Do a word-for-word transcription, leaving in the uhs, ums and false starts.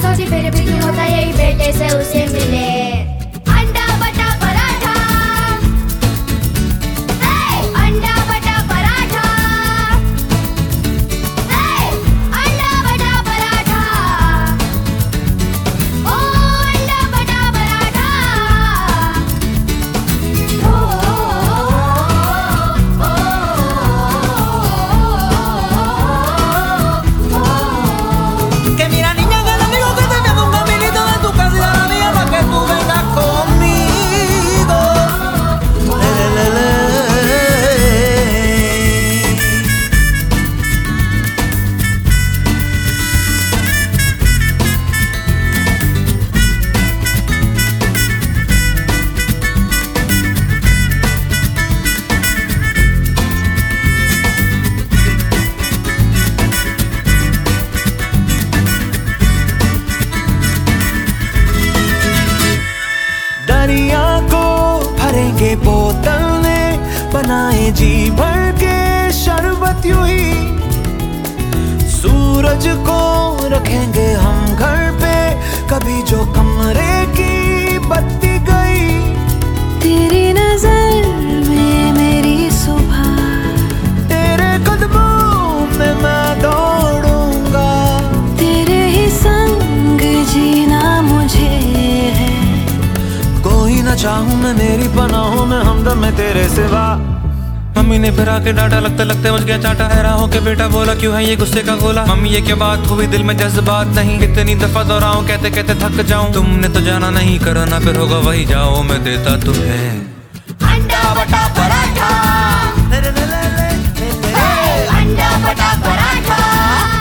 सोची फिर भी क्यों होता यही बेटे से उसे मिले। अंडा बटा पराठा, अंडा बटा पराठा, अंडा बटा पराठा, ओ अंडा बटा पराठा, ओ que mira niña que te digo que te vendo un caminito de tu casa y de la mía para que tú vengas conmigo. Le, le, le, le. दरिया को भरेंगे बोतल में, बनाए जी भर के शरबत यूं ही। सूरज को रखेंगे हम घर पे, कभी जो कमरे की बत्ती गई। तेरी नजर में मेरी सुबह, तेरे कदमों में मैं दौड़ूंगा, तेरे ही संग जीना मुझे है। कोई ना चाहूं मैं मेरी पनाहों में हमदम है तेरे सिवा। मम्मी ने फिर आके डांटा, लगते लगते मुझ गया चाटा। हैरान हो के बेटा बोला क्यों है ये गुस्से का गोला। मम्मी ये क्या बात हुई, दिल में जज्बात नहीं, कितनी दफा दोहराऊं कहते कहते थक जाऊं। तुमने तो जाना नहीं, करना फिर होगा वही, जाओ मैं देता तुम्हें अंडा बटा पराठा, अंडा बटा पराठा।